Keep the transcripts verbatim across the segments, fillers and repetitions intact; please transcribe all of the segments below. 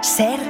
Ser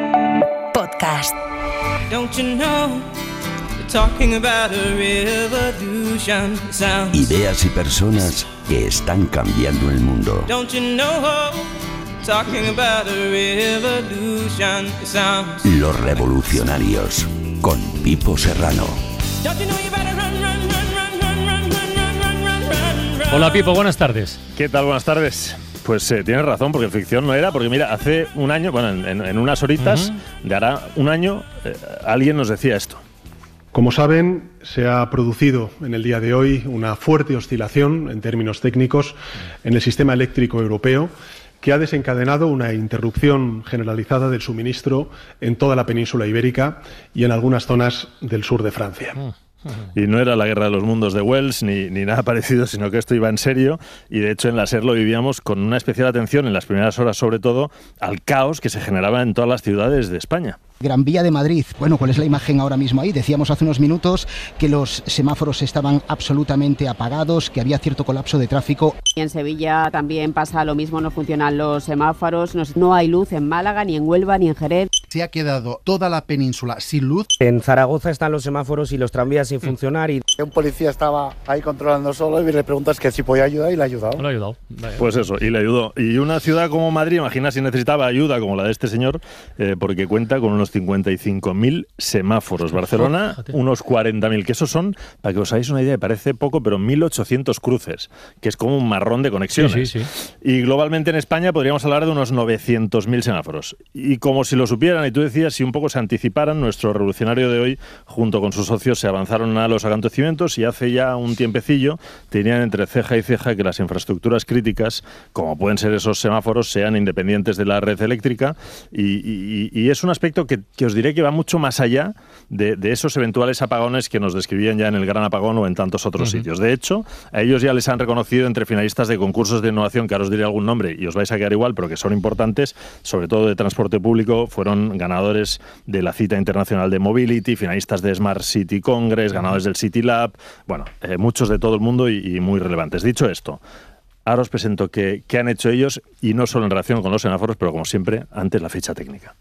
podcast. Don't you know, you're talking about a revolution. Sounds. Ideas y personas que están cambiando el mundo. Don't you know, talking about a revolution. Sounds. Los revolucionarios con Pipo Serrano. Don't you know you better run, run, run, run, run, run, run, run, run, run. Hola Pipo, buenas tardes. ¿Qué tal? Buenas tardes. Pues eh, tienes razón, porque ficción no era, porque mira, hace un año, bueno, en, en unas horitas, uh-huh. de hará un año, eh, alguien nos decía esto. Como saben, se ha producido en el día de hoy una fuerte oscilación, en términos técnicos, en el sistema eléctrico europeo, que ha desencadenado una interrupción generalizada del suministro en toda la península ibérica y en algunas zonas del sur de Francia. Uh. Y no era la guerra de los mundos de Wells ni, ni nada parecido, sino que esto iba en serio y de hecho en la SER lo vivíamos con una especial atención en las primeras horas, sobre todo al caos que se generaba en todas las ciudades de España. Gran Vía de Madrid. Bueno, ¿cuál es la imagen ahora mismo ahí? Decíamos hace unos minutos que los semáforos estaban absolutamente apagados, que había cierto colapso de tráfico. Y en Sevilla también pasa lo mismo, no funcionan los semáforos, no, no hay luz en Málaga, ni en Huelva, ni en Jerez. Se ha quedado toda la península sin luz. En Zaragoza están los semáforos y los tranvías sin funcionar. Y un policía estaba ahí controlando solo y le preguntas que si podía ayudar y le ha ayudado. Le ha ayudado. Vaya. Pues eso, y le ayudó. Y una ciudad como Madrid, imagina si necesitaba ayuda como la de este señor, eh, porque cuenta con unos cincuenta y cinco mil semáforos. Barcelona, oh, unos cuarenta mil, que esos son, para que os hagáis una idea, parece poco, pero mil ochocientos cruces, que es como un marrón de conexiones. Sí, sí, sí. Y globalmente en España podríamos hablar de unos novecientos mil semáforos. Y como si lo supieran, y tú decías, si un poco se anticiparan, nuestro revolucionario de hoy, junto con sus socios, se avanzaron a los acontecimientos y hace ya un tiempecillo tenían entre ceja y ceja que las infraestructuras críticas, como pueden ser esos semáforos, sean independientes de la red eléctrica y, y, y es un aspecto que, que os diré que va mucho más allá de, de esos eventuales apagones que nos describían ya en el Gran Apagón o en tantos otros uh-huh. sitios. De hecho, a ellos ya les han reconocido entre finalistas de concursos de innovación, que ahora os diré algún nombre y os vais a quedar igual, pero que son importantes, sobre todo de transporte público, fueron ganadores de la cita internacional de Mobility, finalistas de Smart City Congress, ganadores del City Lab, bueno, eh, muchos de todo el mundo y, y muy relevantes. Dicho esto, ahora os presento qué, qué han hecho ellos y no solo en relación con los semáforos, pero como siempre, antes la ficha técnica.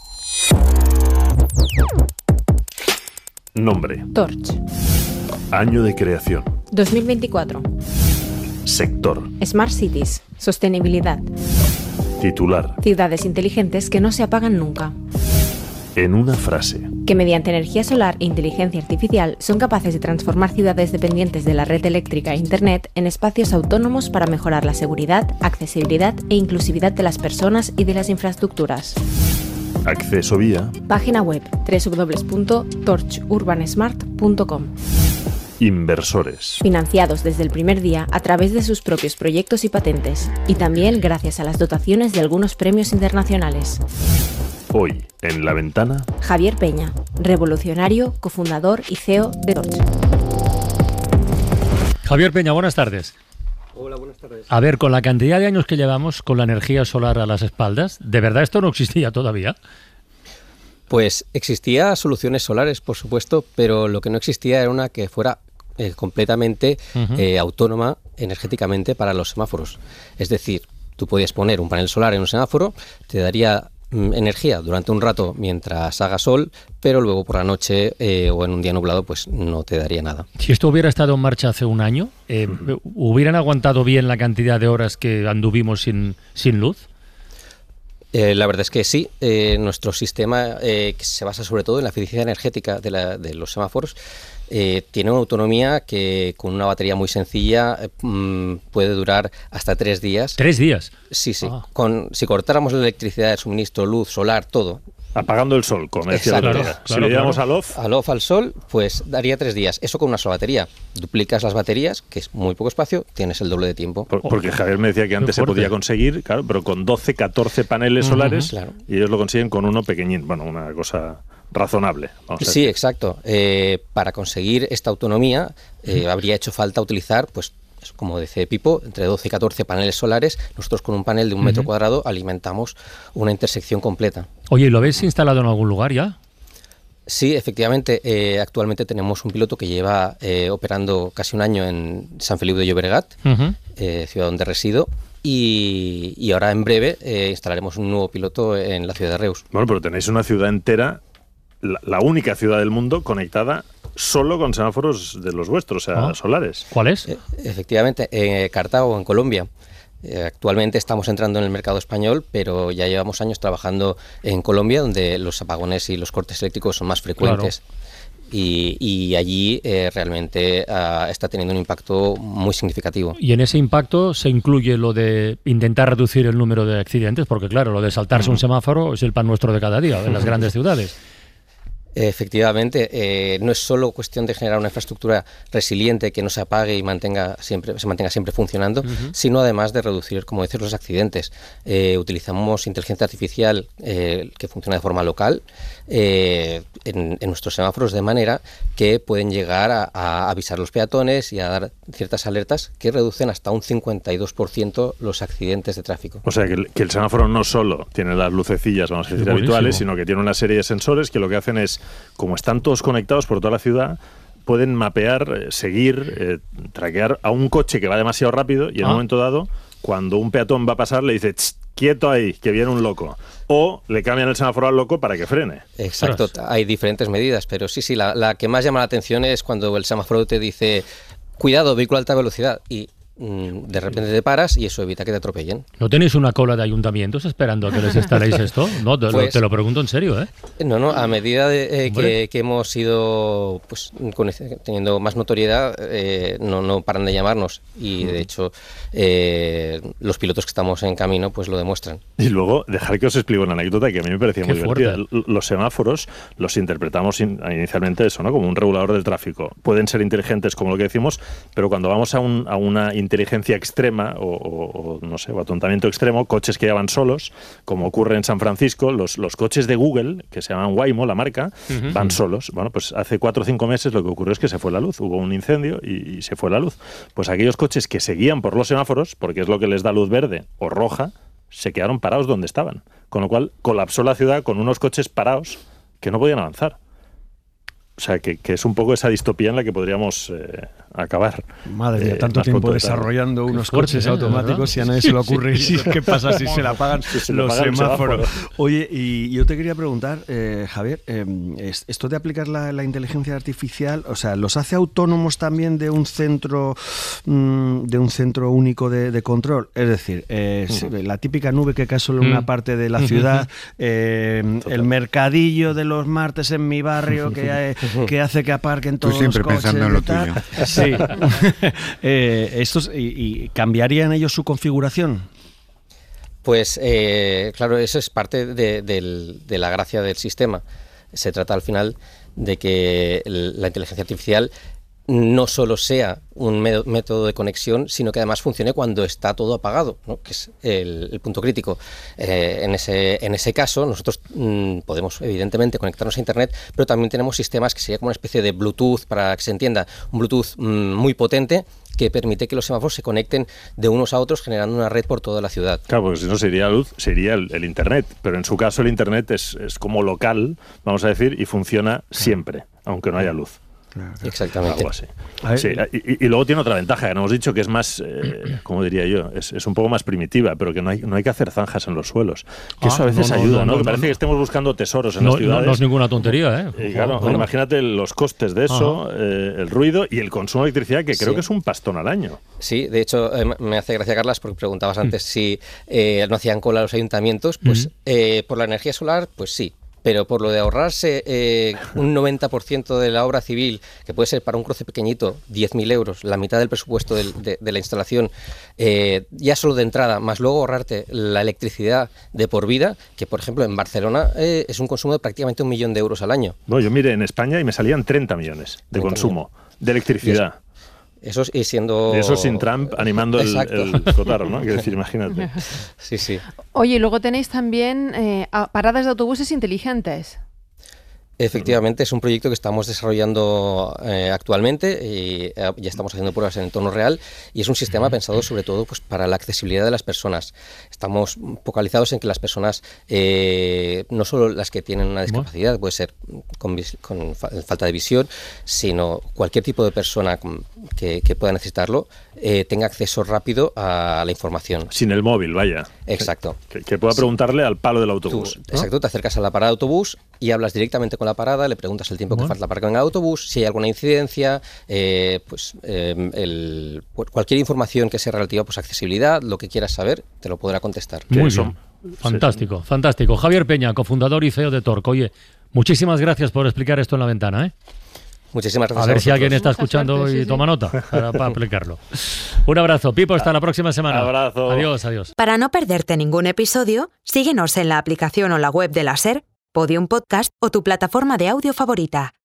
Nombre. Torch. Año de creación. dos mil veinticuatro. Sector. Smart Cities. Sostenibilidad. Titular. Ciudades inteligentes que no se apagan nunca. En una frase. Que mediante energía solar e inteligencia artificial son capaces de transformar ciudades dependientes de la red eléctrica e Internet en espacios autónomos para mejorar la seguridad, accesibilidad e inclusividad de las personas y de las infraestructuras. Acceso vía. Página web doble u doble u doble u punto torch urban smart punto com. Inversores. Financiados desde el primer día a través de sus propios proyectos y patentes. Y también gracias a las dotaciones de algunos premios internacionales. Hoy, en La Ventana, Javier Peña, revolucionario, cofundador y C E O de Torch. Javier Peña, buenas tardes. Hola, buenas tardes. A ver, con la cantidad de años que llevamos con la energía solar a las espaldas, ¿de verdad esto no existía todavía? Pues existía soluciones solares, por supuesto, pero lo que no existía era una que fuera eh, completamente uh-huh. eh, autónoma energéticamente para los semáforos. Es decir, tú podías poner un panel solar en un semáforo, te daría energía durante un rato mientras haga sol, pero luego por la noche eh, o en un día nublado pues no te daría nada. Si esto hubiera estado en marcha hace un año, eh, ¿hubieran aguantado bien la cantidad de horas que anduvimos sin, sin luz? Eh, la verdad es que sí. Eh, nuestro sistema, eh, que se basa sobre todo en la eficiencia energética de, la, de los semáforos, Eh, tiene una autonomía que con una batería muy sencilla eh, puede durar hasta tres días. ¿Tres días? Sí, sí. Ah. Con, si cortáramos la electricidad, el suministro, luz, solar, todo. Apagando el sol, como decía la claro, Si le llevamos claro. al off... Al off, al sol, pues daría tres días. Eso con una sola batería. Duplicas las baterías, que es muy poco espacio, tienes el doble de tiempo. Por, porque Javier me decía que antes se podía conseguir, claro, pero con doce, catorce paneles solares, uh-huh, claro. Y ellos lo consiguen con uno pequeñín. Bueno, una cosa razonable. Vamos a sí, decir. exacto. Eh, para conseguir esta autonomía eh, uh-huh. habría hecho falta utilizar, pues, como dice Pipo, entre doce y catorce paneles solares. Nosotros con un panel de un uh-huh. metro cuadrado alimentamos una intersección completa. Oye, ¿y lo habéis instalado en algún lugar ya? Sí, efectivamente. Eh, actualmente tenemos un piloto que lleva eh, operando casi un año en San Feliu de Llobregat, uh-huh. eh, ciudad donde resido, y, y ahora en breve eh, instalaremos un nuevo piloto en la ciudad de Reus. Bueno, pero tenéis una ciudad entera, la, la única ciudad del mundo conectada solo con semáforos de los vuestros, o sea, ¿Ah? solares. ¿Cuál es? Eh, efectivamente, en Cartago, en Colombia. Eh, actualmente estamos entrando en el mercado español, pero ya llevamos años trabajando en Colombia, donde los apagones y los cortes eléctricos son más frecuentes. Claro. Y, y allí eh, realmente uh, está teniendo un impacto muy significativo. Y en ese impacto se incluye lo de intentar reducir el número de accidentes, porque claro, lo de saltarse un semáforo es el pan nuestro de cada día en las grandes ciudades. Efectivamente, eh, no es solo cuestión de generar una infraestructura resiliente que no se apague y mantenga siempre, se mantenga siempre funcionando, uh-huh. sino además de reducir, como decir, los accidentes. Eh, utilizamos inteligencia artificial eh, que funciona de forma local eh, en, en nuestros semáforos, de manera que pueden llegar a, a avisar a los peatones y a dar ciertas alertas que reducen hasta un cincuenta y dos por ciento los accidentes de tráfico. O sea, que el, que el semáforo no solo tiene las lucecillas, vamos a decir, habituales, sino que tiene una serie de sensores que lo que hacen es, como están todos conectados por toda la ciudad, pueden mapear, eh, seguir, eh, traquear a un coche que va demasiado rápido y en ah. un momento dado, cuando un peatón va a pasar, le dice, quieto ahí, que viene un loco. O le cambian el semáforo al loco para que frene. Exacto, hay diferentes medidas, pero sí, sí, la, la que más llama la atención es cuando el semáforo te dice, cuidado, vehículo a alta velocidad, y de repente te paras y eso evita que te atropellen. ¿No tenéis una cola de ayuntamientos esperando a que les instaléis esto? No, te, pues, lo, te lo pregunto en serio, ¿eh? No, no, a medida de, eh, que, que hemos ido pues, con, teniendo más notoriedad, eh, no, no paran de llamarnos y de hecho eh, los pilotos que estamos en camino pues lo demuestran. Y luego, dejar que os explique una anécdota que a mí me parecía Qué muy fuerte. divertida. Los semáforos los interpretamos in, inicialmente eso, ¿no? Como un regulador del tráfico. Pueden ser inteligentes, como lo que decimos, pero cuando vamos a, un, a una inteligencia extrema o, o, o no sé, o atontamiento extremo, coches que ya van solos, como ocurre en San Francisco, los, los coches de Google, que se llaman Waymo, la marca, uh-huh. van solos. Bueno, pues hace cuatro o cinco meses lo que ocurrió es que se fue la luz, hubo un incendio y, y se fue la luz. Pues aquellos coches que seguían por los semáforos, porque es lo que les da luz verde o roja, se quedaron parados donde estaban. Con lo cual colapsó la ciudad con unos coches parados que no podían avanzar. O sea, que, que es un poco esa distopía en la que podríamos eh, acabar. Madre mía, eh, tanto tiempo desarrollando unos fuerte, coches ¿eh? automáticos y a nadie se le ocurre sí, sí. qué pasa si se le apagan si se los apaga semáforos. Semáforo. Oye, y yo te quería preguntar, eh, Javier, eh, esto de aplicar la, la inteligencia artificial, o sea, ¿los hace autónomos también de un centro mmm, de un centro único de, de control? Es decir, eh, uh-huh. la típica nube que cae solo en uh-huh. una parte de la ciudad, eh, el mercadillo de los martes en mi barrio que hay, que hace que aparquen todos los coches. Tú siempre pensando en lo tuyo. Sí. eh, estos, y, ¿Y cambiarían ellos su configuración? Pues eh, claro, eso es parte de, de, de la gracia del sistema. Se trata al final de que la inteligencia artificial no solo sea un método de conexión, sino que además funcione cuando está todo apagado, ¿no? Que es el, el punto crítico. Eh, en, ese, en ese caso, nosotros mmm, podemos evidentemente conectarnos a Internet, pero también tenemos sistemas que sería como una especie de Bluetooth, para que se entienda, un Bluetooth mmm, muy potente, que permite que los semáforos se conecten de unos a otros, generando una red por toda la ciudad. Claro, porque si no sería luz, sería el, el Internet, pero en su caso el Internet es, es como local, vamos a decir, y funciona siempre, aunque no haya luz. Claro, claro. Exactamente. Algo así. Sí, y, y luego tiene otra ventaja que no hemos dicho, que es más, eh, como diría yo, es, es un poco más primitiva, pero que no hay, no hay que hacer zanjas en los suelos. Que ah, eso a veces no, no, ayuda, ¿no? ¿no? no que parece no, que estemos buscando tesoros en no, las ciudades. No, no es ninguna tontería, ¿eh? Y claro, bueno. imagínate los costes de eso, eh, el ruido y el consumo de electricidad, que creo sí. que es un pastón al año. Sí, de hecho, eh, me hace gracia, Carlas, porque preguntabas antes mm. si eh, no hacían cola los ayuntamientos. Pues mm. eh, por la energía solar, pues sí. Pero por lo de ahorrarse eh, un noventa por ciento de la obra civil, que puede ser para un cruce pequeñito, diez mil euros, la mitad del presupuesto del, de, de la instalación, eh, ya solo de entrada, más luego ahorrarte la electricidad de por vida, que por ejemplo en Barcelona eh, es un consumo de prácticamente un millón de euros al año. No, yo miré en España y me salían treinta millones de consumo millones. de electricidad. Eso y siendo... Eso sin Trump animando el, el cotarro, ¿no? Quiero decir, imagínate. Sí, sí. Oye, luego tenéis también eh, paradas de autobuses inteligentes. Efectivamente, es un proyecto que estamos desarrollando eh, actualmente y eh, ya estamos haciendo pruebas en entorno real y es un sistema pensado sobre todo pues, para la accesibilidad de las personas. Estamos focalizados en que las personas, eh, no solo las que tienen una discapacidad, puede ser con, con falta de visión, sino cualquier tipo de persona que, que pueda necesitarlo, eh, tenga acceso rápido a la información. Sin el móvil, vaya. Exacto. Que, que pueda preguntarle sí. al palo del autobús. Tú, ¿no? Exacto, te acercas a la parada de autobús y hablas directamente con la parada, le preguntas el tiempo bueno. que falta para que venga el autobús, si hay alguna incidencia, eh, pues eh, el, cualquier información que sea relativa pues accesibilidad, lo que quieras saber, te lo podrá contestar. Muy bien. Fantástico, sí. fantástico. Javier Peña, cofundador y C E O de Torc. Oye, muchísimas gracias por explicar esto en La Ventana, ¿eh? Muchísimas gracias. A ver a si alguien está Mucha escuchando suerte, y sí, toma sí. nota para, para aplicarlo. Un abrazo, Pipo, hasta la próxima semana. Abrazo. Adiós, adiós. Para no perderte ningún episodio, síguenos en la aplicación o la web de la SER, Podium Podcast o tu plataforma de audio favorita.